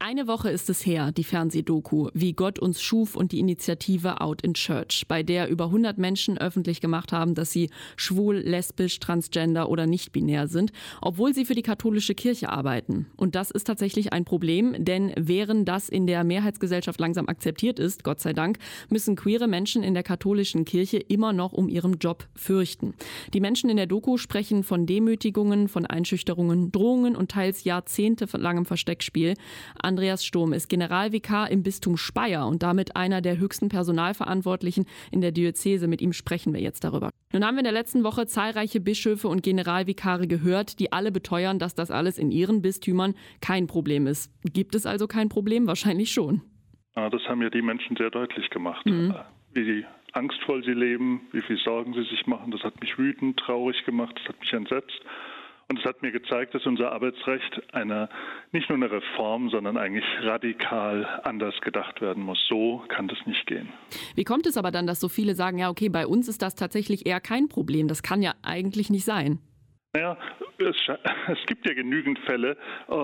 Eine Woche ist es her, die Fernsehdoku Wie Gott uns schuf und die Initiative Out in Church, bei der über 100 Menschen öffentlich gemacht haben, dass sie schwul, lesbisch, transgender oder nicht-binär sind, obwohl sie für die katholische Kirche arbeiten. Und das ist tatsächlich ein Problem, denn während das in der Mehrheitsgesellschaft langsam akzeptiert ist, Gott sei Dank, müssen queere Menschen in der katholischen Kirche immer noch um ihren Job fürchten. Die Menschen in der Doku sprechen von Demütigungen, von Einschüchterungen, Drohungen und teils jahrzehntelangem Versteckspiel. Andreas Sturm ist Generalvikar im Bistum Speyer und damit einer der höchsten Personalverantwortlichen in der Diözese. Mit ihm sprechen wir jetzt darüber. Nun haben wir in der letzten Woche zahlreiche Bischöfe und Generalvikare gehört, die alle beteuern, dass das alles in ihren Bistümern kein Problem ist. Gibt es also kein Problem? Wahrscheinlich schon. Ja, das haben ja die Menschen sehr deutlich gemacht. Wie angstvoll sie leben, wie viel Sorgen sie sich machen. Das hat mich wütend, traurig gemacht, das hat mich entsetzt. Und es hat mir gezeigt, dass unser Arbeitsrecht nicht nur eine Reform, sondern eigentlich radikal anders gedacht werden muss. So kann das nicht gehen. Wie kommt es aber dann, dass so viele sagen, ja okay, bei uns ist das tatsächlich eher kein Problem? Das kann ja eigentlich nicht sein. Naja, es gibt ja genügend Fälle,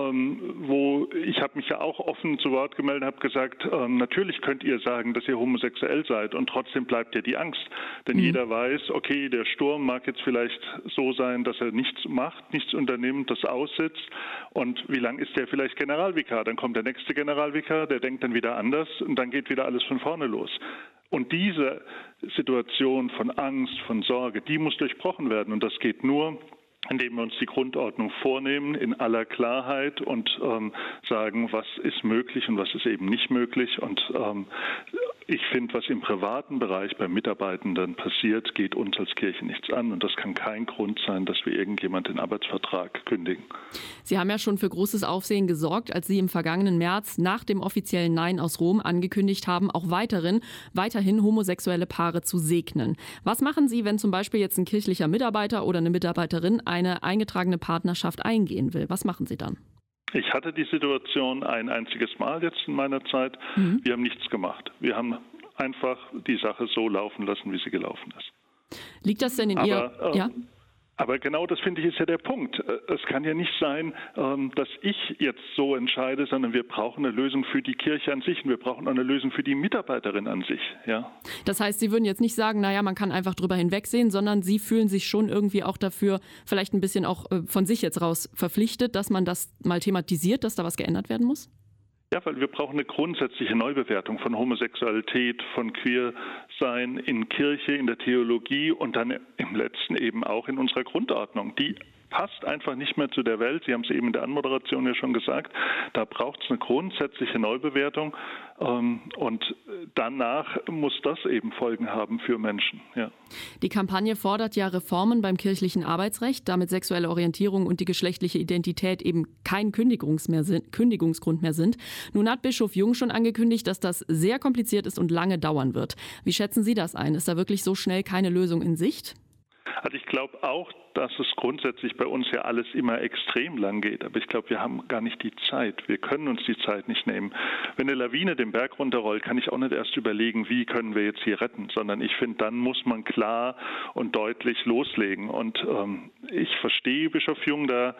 wo ich habe mich ja auch offen zu Wort gemeldet und habe gesagt, natürlich könnt ihr sagen, dass ihr homosexuell seid und trotzdem bleibt ja die Angst. Denn jeder weiß, okay, der Sturm mag jetzt vielleicht so sein, dass er nichts macht, nichts unternimmt, das aussitzt. Und wie lange ist der vielleicht Generalvikar? Dann kommt der nächste Generalvikar, der denkt dann wieder anders und dann geht wieder alles von vorne los. Und diese Situation von Angst, von Sorge, die muss durchbrochen werden. Und das geht nur, indem wir uns die Grundordnung vornehmen in aller Klarheit und sagen, was ist möglich und was ist eben nicht möglich. Und ich finde, was im privaten Bereich bei Mitarbeitenden passiert, geht uns als Kirche nichts an. Und das kann kein Grund sein, dass wir irgendjemand den Arbeitsvertrag kündigen. Sie haben ja schon für großes Aufsehen gesorgt, als Sie im vergangenen März nach dem offiziellen Nein aus Rom angekündigt haben, auch weiterhin homosexuelle Paare zu segnen. Was machen Sie, wenn zum Beispiel jetzt ein kirchlicher Mitarbeiter oder eine Mitarbeiterin eine eingetragene Partnerschaft eingehen will? Was machen Sie dann? Ich hatte die Situation ein einziges Mal jetzt in meiner Zeit. Wir haben nichts gemacht. Wir haben einfach die Sache so laufen lassen, wie sie gelaufen ist. Liegt das denn in Ihr... Aber genau das, finde ich, ist ja der Punkt. Es kann ja nicht sein, dass ich jetzt so entscheide, sondern wir brauchen eine Lösung für die Kirche an sich und wir brauchen auch eine Lösung für die Mitarbeiterin an sich. Ja. Das heißt, Sie würden jetzt nicht sagen, naja, man kann einfach drüber hinwegsehen, sondern Sie fühlen sich schon irgendwie auch dafür, vielleicht ein bisschen auch von sich jetzt raus verpflichtet, dass man das mal thematisiert, dass da was geändert werden muss? Ja, weil wir brauchen eine grundsätzliche Neubewertung von Homosexualität, von Queersein in Kirche, in der Theologie und dann im letzten eben auch in unserer Grundordnung. Die passt einfach nicht mehr zu der Welt. Sie haben es eben in der Anmoderation ja schon gesagt. Da braucht es eine grundsätzliche Neubewertung und danach muss das eben Folgen haben für Menschen. Ja. Die Kampagne fordert ja Reformen beim kirchlichen Arbeitsrecht, damit sexuelle Orientierung und die geschlechtliche Identität eben kein Kündigungsgrund mehr sind. Nun hat Bischof Jung schon angekündigt, dass das sehr kompliziert ist und lange dauern wird. Wie schätzen Sie das ein? Ist da wirklich so schnell keine Lösung in Sicht? Also ich glaube auch, dass es grundsätzlich bei uns ja alles immer extrem lang geht. Aber ich glaube, wir haben gar nicht die Zeit. Wir können uns die Zeit nicht nehmen. Wenn eine Lawine den Berg runterrollt, kann ich auch nicht erst überlegen, wie können wir jetzt hier retten, sondern ich finde, dann muss man klar und deutlich loslegen. Und ich verstehe Bischof Jung da,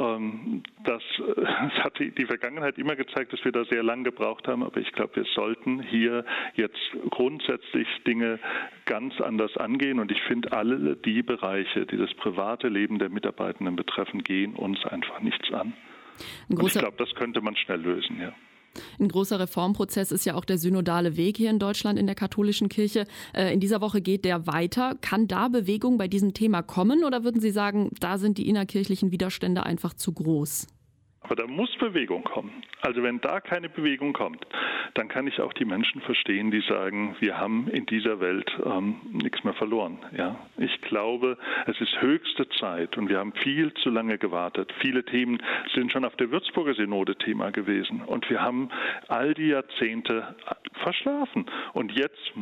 das hat die Vergangenheit immer gezeigt, dass wir da sehr lang gebraucht haben. Aber ich glaube, wir sollten hier jetzt grundsätzlich Dinge ganz anders angehen. Und ich finde, alle die Bereiche, die das private Leben der Mitarbeitenden betreffen, gehen uns einfach nichts an. Und ich glaube, das könnte man schnell lösen, ja. Ein großer Reformprozess ist ja auch der synodale Weg hier in Deutschland in der katholischen Kirche. In dieser Woche geht der weiter. Kann da Bewegung bei diesem Thema kommen oder würden Sie sagen, da sind die innerkirchlichen Widerstände einfach zu groß? Aber da muss Bewegung kommen. Also wenn da keine Bewegung kommt, dann kann ich auch die Menschen verstehen, die sagen, wir haben in dieser Welt nichts mehr verloren. Ja? Ich glaube, es ist höchste Zeit und wir haben viel zu lange gewartet. Viele Themen sind schon auf der Würzburger Synode Thema gewesen und wir haben all die Jahrzehnte verschlafen. Und jetzt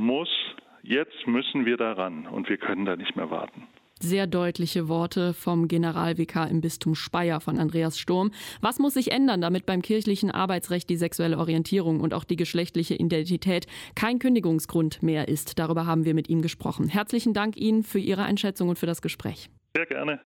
müssen wir daran und wir können da nicht mehr warten. Sehr deutliche Worte vom Generalvikar im Bistum Speyer von Andreas Sturm. Was muss sich ändern, damit beim kirchlichen Arbeitsrecht die sexuelle Orientierung und auch die geschlechtliche Identität kein Kündigungsgrund mehr ist? Darüber haben wir mit ihm gesprochen. Herzlichen Dank Ihnen für Ihre Einschätzung und für das Gespräch. Sehr gerne.